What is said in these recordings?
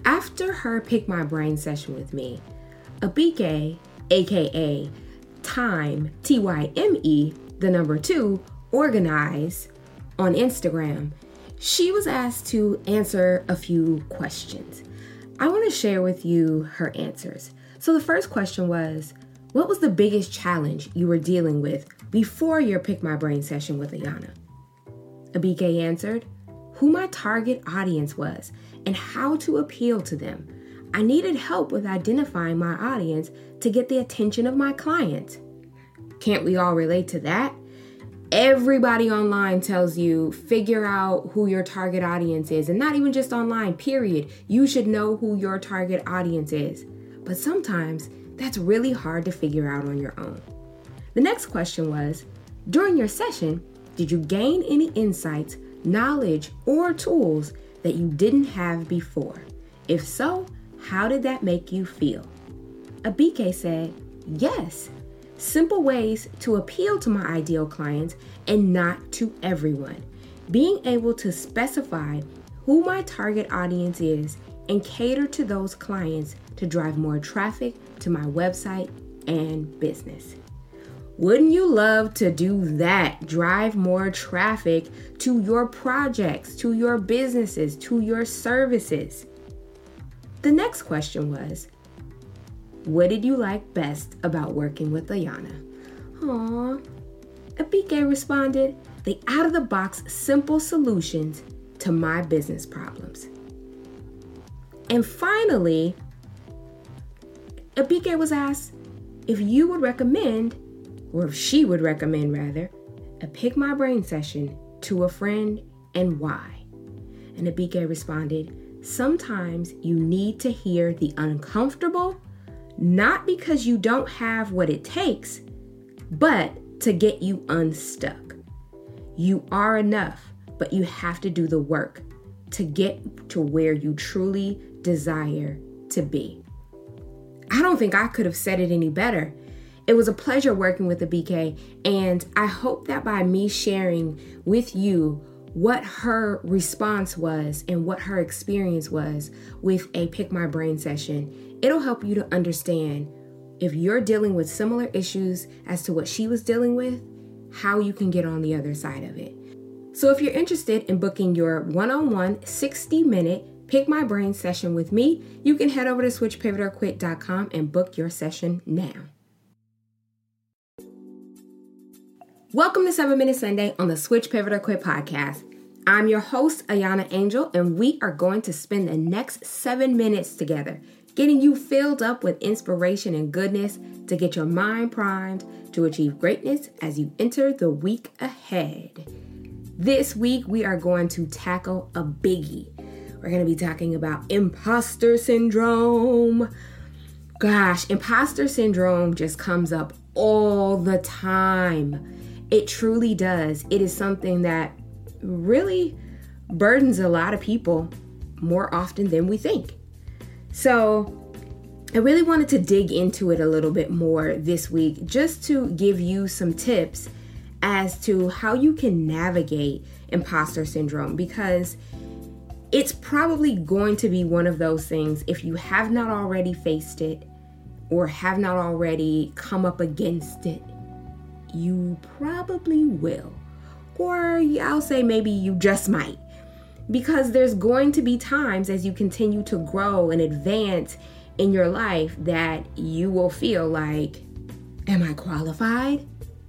After her Pick My Brain session with me, Abike, aka Time, Tyme, the number 2, Organize on Instagram, she was asked to answer a few questions. I want to share with you her answers. So the first question was, what was the biggest challenge you were dealing with before your Pick My Brain session with Ayana? Abike answered, who my target audience was and how to appeal to them. I needed help with identifying my audience to get the attention of my clients. Can't we all relate to that? Everybody online tells you figure out who your target audience is, and not even just online, period. You should know who your target audience is. But sometimes that's really hard to figure out on your own. The next question was, during your session, did you gain any insights, knowledge, or tools that you didn't have before? If so, how did that make you feel? Abike said, yes. Simple ways to appeal to my ideal clients and not to everyone. Being able to specify who my target audience is and cater to those clients to drive more traffic to my website and business. Wouldn't you love to do that? Drive more traffic to your projects, to your businesses, to your services. The next question was, what did you like best about working with Ayana? Aww. Abike responded, the out-of-the-box simple solutions to my business problems. And finally, Abike was asked if you would recommend, or if she would recommend rather, a Pick My Brain session to a friend and why. And Abike responded, sometimes you need to hear the uncomfortable, not because you don't have what it takes, but to get you unstuck. You are enough, but you have to do the work to get to where you truly desire to be. I don't think I could have said it any better. It was a pleasure working with Abike, and I hope that by me sharing with you what her response was and what her experience was with a Pick My Brain session, it'll help you to understand if you're dealing with similar issues as to what she was dealing with, how you can get on the other side of it. So if you're interested in booking your one-on-one 60-minute Pick My Brain session with me, you can head over to switchpivotorquit.com and book your session now. Welcome to 7 Minute Sunday on the Switch Pivot or Quit podcast. I'm your host, Ayana Angel, and we are going to spend the next 7 minutes together, getting you filled up with inspiration and goodness to get your mind primed to achieve greatness as you enter the week ahead. This week, we are going to tackle a biggie. We're going to be talking about imposter syndrome. Gosh, imposter syndrome just comes up all the time. It truly does. It is something that really burdens a lot of people more often than we think. So I really wanted to dig into it a little bit more this week, just to give you some tips as to how you can navigate imposter syndrome, because it's probably going to be one of those things, if you have not already faced it or have not already come up against it, you probably will. Or I'll say maybe you just might. Because there's going to be times as you continue to grow and advance in your life that you will feel like, am I qualified?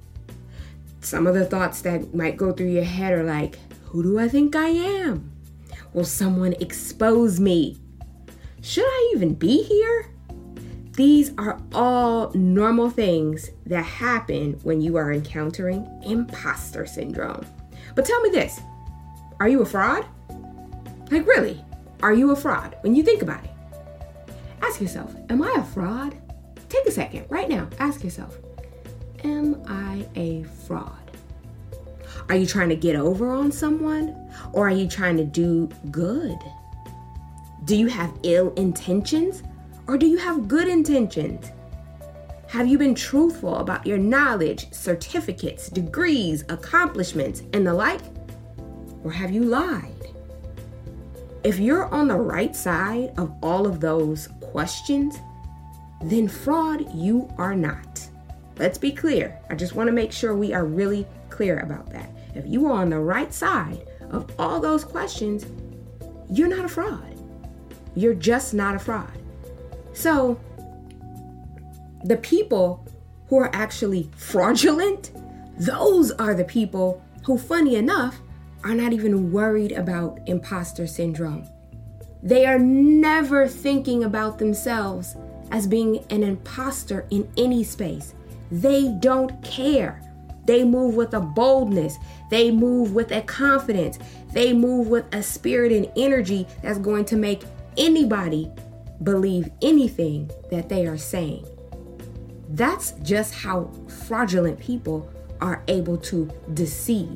Some of the thoughts that might go through your head are like, who do I think I am? Will someone expose me? Should I even be here? These are all normal things that happen when you are encountering imposter syndrome. But tell me this, are you a fraud? Like really, are you a fraud? When you think about it, ask yourself, am I a fraud? Take a second right now, ask yourself, am I a fraud? Are you trying to get over on someone? Or are you trying to do good? Do you have ill intentions? Or do you have good intentions? Have you been truthful about your knowledge, certificates, degrees, accomplishments, and the like? Or have you lied? If you're on the right side of all of those questions, then fraud you are not. Let's be clear. I just want to make sure we are really clear about that. If you are on the right side of all those questions, you're not a fraud. You're just not a fraud. So the people who are actually fraudulent, those are the people who, funny enough, are not even worried about imposter syndrome. They are never thinking about themselves as being an imposter in any space. They don't care. They move with a boldness. They move with a confidence. They move with a spirit and energy that's going to make anybody believe anything that they are saying. That's just how fraudulent people are able to deceive.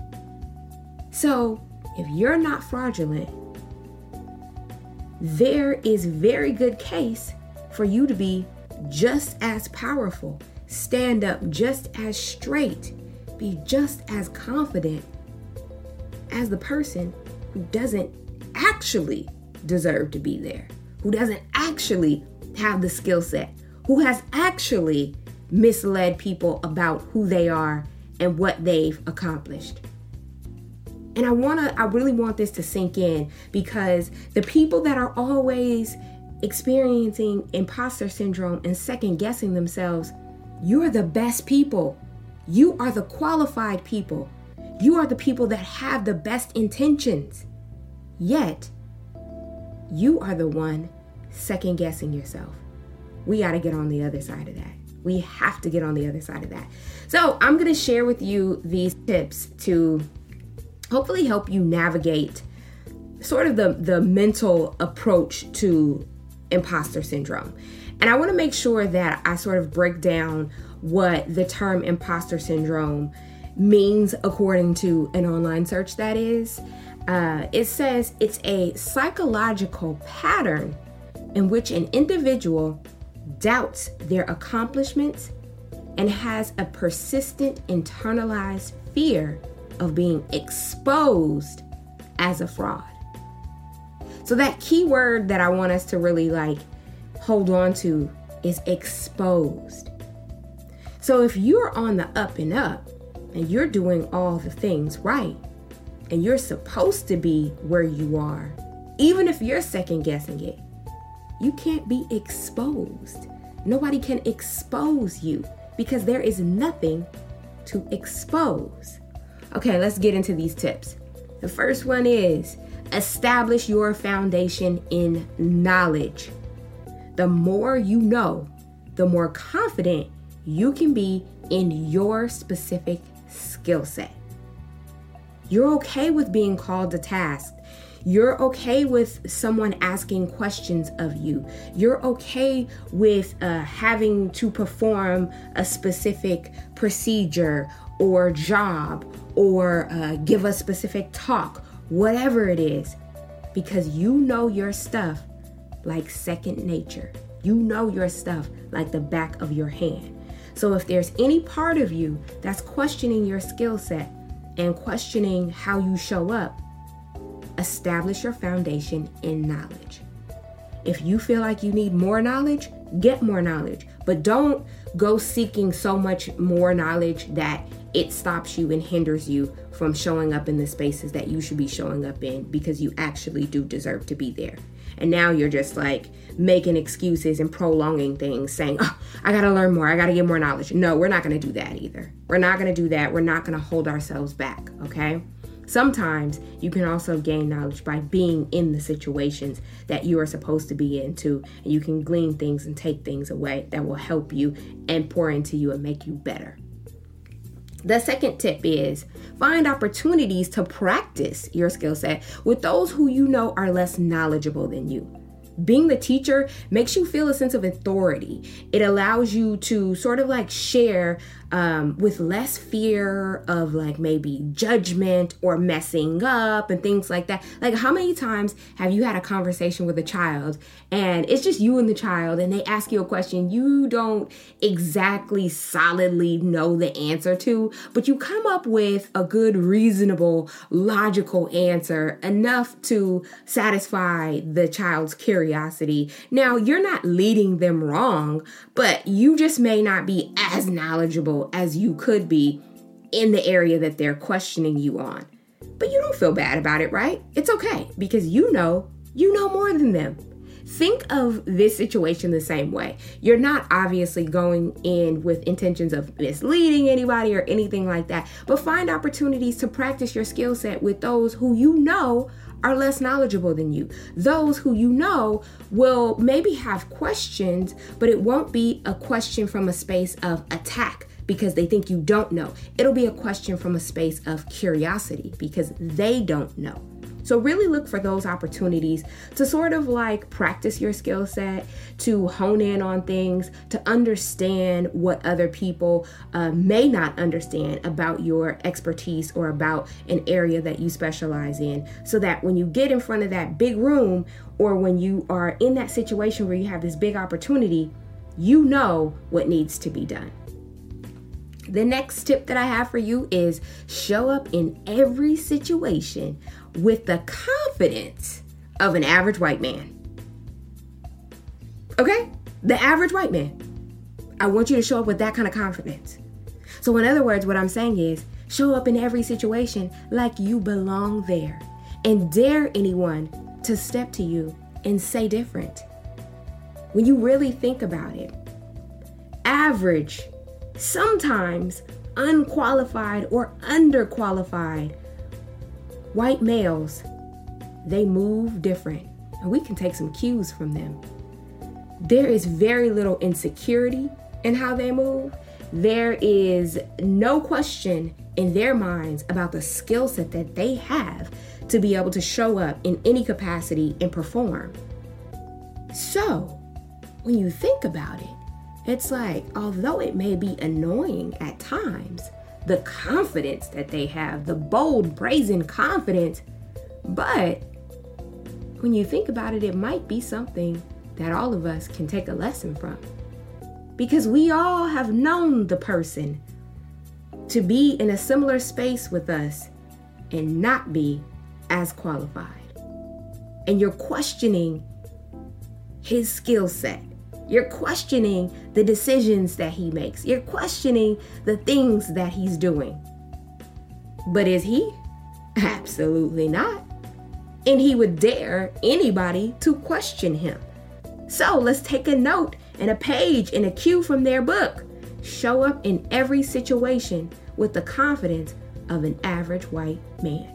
So if you're not fraudulent, there is very good case for you to be just as powerful, stand up just as straight, be just as confident as the person who doesn't actually deserve to be there, who doesn't actually have the skill set, who has actually misled people about who they are and what they've accomplished. And I really want this to sink in, because the people that are always experiencing imposter syndrome and second guessing themselves, you're the best people. You are the qualified people. You are the people that have the best intentions. Yet, you are the one second guessing yourself. We got to get on the other side of that. We have to get on the other side of that. So I'm going to share with you these tips to hopefully help you navigate sort of the mental approach to imposter syndrome. And I want to make sure that I sort of break down what the term imposter syndrome means according to an online search that is. It says it's a psychological pattern in which an individual doubts their accomplishments and has a persistent internalized fear of being exposed as a fraud. So that key word that I want us to really hold on to is exposed. So if you're on the up and up and you're doing all the things right and you're supposed to be where you are, even if you're second guessing it, you can't be exposed. Nobody can expose you because there is nothing to expose. Okay, let's get into these tips. The first one is establish your foundation in knowledge. The more you know, the more confident you can be in your specific skill set. You're okay with being called to task. You're okay with someone asking questions of you. You're okay with having to perform a specific procedure or job or give a specific talk, whatever it is, because you know your stuff like second nature. You know your stuff like the back of your hand. So if there's any part of you that's questioning your skill set and questioning how you show up, establish your foundation in knowledge. If you feel like you need more knowledge, get more knowledge, but don't go seeking so much more knowledge that it stops you and hinders you from showing up in the spaces that you should be showing up in, because you actually do deserve to be there. And now you're just making excuses and prolonging things, saying, oh, I got to learn more. I got to get more knowledge. No, we're not going to do that either. We're not going to do that. We're not going to hold ourselves back. Okay. Sometimes you can also gain knowledge by being in the situations that you are supposed to be in too. And you can glean things and take things away that will help you and pour into you and make you better. The second tip is find opportunities to practice your skill set with those who you know are less knowledgeable than you. Being the teacher makes you feel a sense of authority. It allows you to sort of share with less fear of like maybe judgment or messing up and things like that. Like, how many times have you had a conversation with a child and it's just you and the child and they ask you a question you don't exactly solidly know the answer to, but you come up with a good, reasonable, logical answer enough to satisfy the child's curiosity. Now, you're not leading them wrong, but you just may not be as knowledgeable as you could be in the area that they're questioning you on. But you don't feel bad about it, right? It's okay, because you know more than them. Think of this situation the same way. You're not obviously going in with intentions of misleading anybody or anything like that, but find opportunities to practice your skill set with those who you know are less knowledgeable than you. Those who you know will maybe have questions, but it won't be a question from a space of attack because they think you don't know. It'll be a question from a space of curiosity because they don't know. So really look for those opportunities to sort of like practice your skill set, to hone in on things, to understand what other people may not understand about your expertise or about an area that you specialize in, so that when you get in front of that big room or when you are in that situation where you have this big opportunity, you know what needs to be done. The next tip that I have for you is show up in every situation with the confidence of an average white man. Okay? The average white man. I want you to show up with that kind of confidence. So in other words, what I'm saying is show up in every situation like you belong there and dare anyone to step to you and say different. When you really think about it, average, sometimes unqualified or underqualified white males, they move different, and we can take some cues from them. There is very little insecurity in how they move. There is no question in their minds about the skill set that they have to be able to show up in any capacity and perform. So, when you think about it, it's like, although it may be annoying at times, the confidence that they have, the bold, brazen confidence, but when you think about it, it might be something that all of us can take a lesson from. Because we all have known the person to be in a similar space with us and not be as qualified. And you're questioning his skill set. You're questioning the decisions that he makes. You're questioning the things that he's doing. But is he? Absolutely not. And he would dare anybody to question him. So let's take a note and a page and a cue from their book. Show up in every situation with the confidence of an average white man.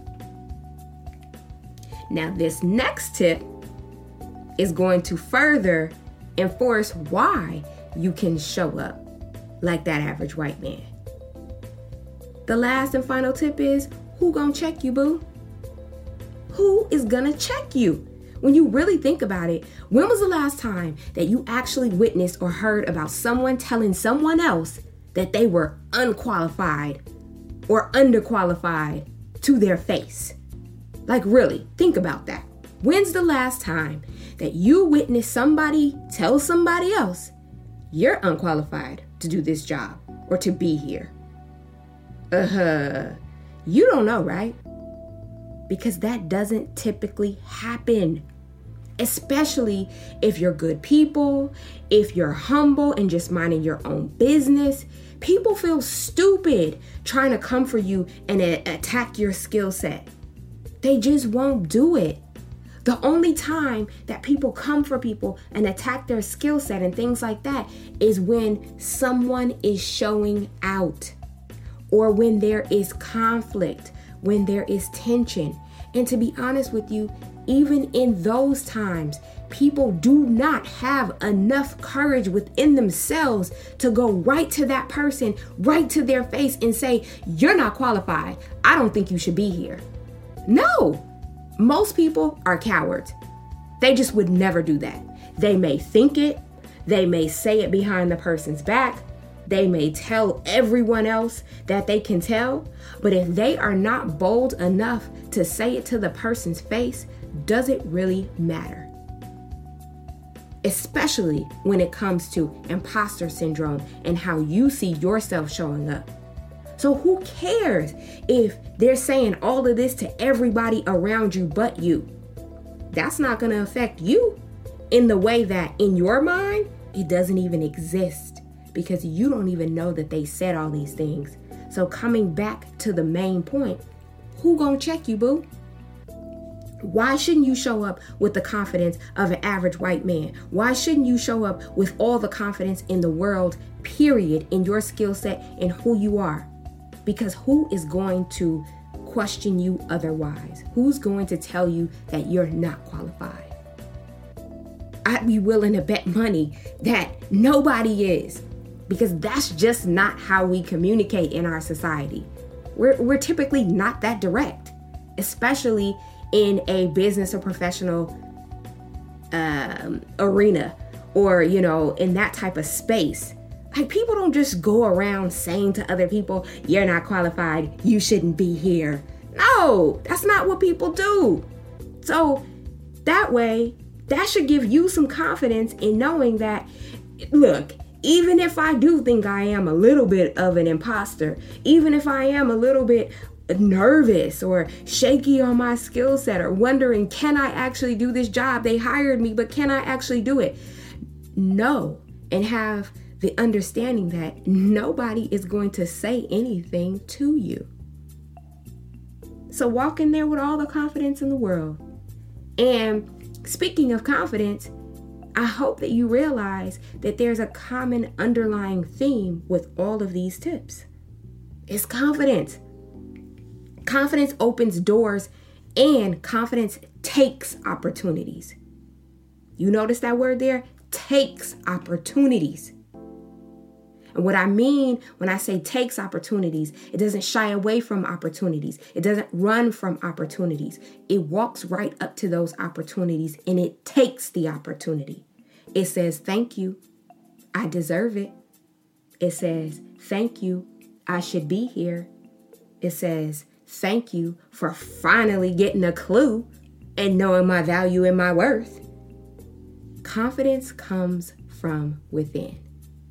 Now, this next tip is going to further enforce why you can show up like that average white man. The last and final tip is, who gonna check you, boo? Who is gonna check you? When you really think about it, when was the last time that you actually witnessed or heard about someone telling someone else that they were unqualified or underqualified to their face? Like, really, think about that. When's the last time that you witnessed somebody tell somebody else you're unqualified to do this job or to be here? You don't know, right? Because that doesn't typically happen. Especially if you're good people, if you're humble and just minding your own business. People feel stupid trying to come for you and attack your skill set. They just won't do it. The only time that people come for people and attack their skill set and things like that is when someone is showing out or when there is conflict, when there is tension. And to be honest with you, even in those times, people do not have enough courage within themselves to go right to that person, right to their face and say, you're not qualified. I don't think you should be here. No. Most people are cowards. They just would never do that. They may think it, they may say it behind the person's back, They may tell everyone else that they can tell, but if they are not bold enough to say it to the person's face, does it really matter? Especially when it comes to imposter syndrome and how you see yourself showing up. So who cares if they're saying all of this to everybody around you but you? That's not going to affect you in the way that in your mind, it doesn't even exist because you don't even know that they said all these things. So coming back to the main point, who gonna check you, boo? Why shouldn't you show up with the confidence of an average white man? Why shouldn't you show up with all the confidence in the world, period, in your skill set and who you are? Because who is going to question you otherwise? Who's going to tell you that you're not qualified? I'd be willing to bet money that nobody is, because that's just not how we communicate in our society. We're typically not that direct, especially in a business or professional arena, or, in that type of space. Like, people don't just go around saying to other people, you're not qualified, you shouldn't be here. No, that's not what people do. So that way, that should give you some confidence in knowing that, look, even if I do think I am a little bit of an imposter, even if I am a little bit nervous or shaky on my skill set or wondering, can I actually do this job? They hired me, but can I actually do it? No, and have the understanding that nobody is going to say anything to you. So walk in there with all the confidence in the world. And speaking of confidence, I hope that you realize that there's a common underlying theme with all of these tips. It's confidence. Confidence opens doors and confidence takes opportunities. You notice that word there? Takes opportunities. And what I mean when I say takes opportunities, it doesn't shy away from opportunities. It doesn't run from opportunities. It walks right up to those opportunities and it takes the opportunity. It says, thank you, I deserve it. It says, thank you, I should be here. It says, thank you for finally getting a clue and knowing my value and my worth. Confidence comes from within.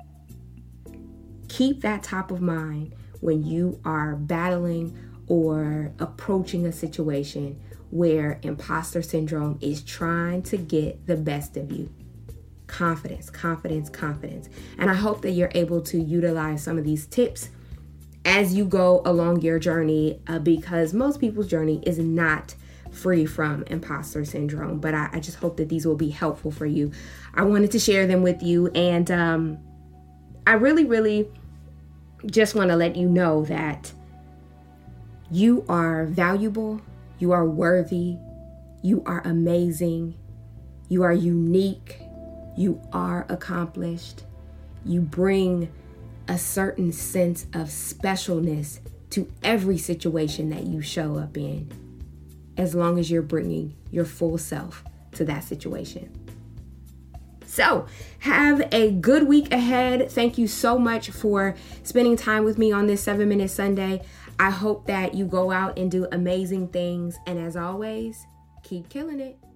Keep that top of mind when you are battling or approaching a situation where imposter syndrome is trying to get the best of you. Confidence, confidence, confidence. And I hope that you're able to utilize some of these tips as you go along your journey, because most people's journey is not free from imposter syndrome. But I just hope that these will be helpful for you. I wanted to share them with you. And I really just want to let you know that you are valuable, you are worthy, you are amazing, you are unique, you are accomplished. You bring a certain sense of specialness to every situation that you show up in, as long as you're bringing your full self to that situation. So have a good week ahead. Thank you so much for spending time with me on this 7-Minute Sunday. I hope that you go out and do amazing things. And as always, keep killing it.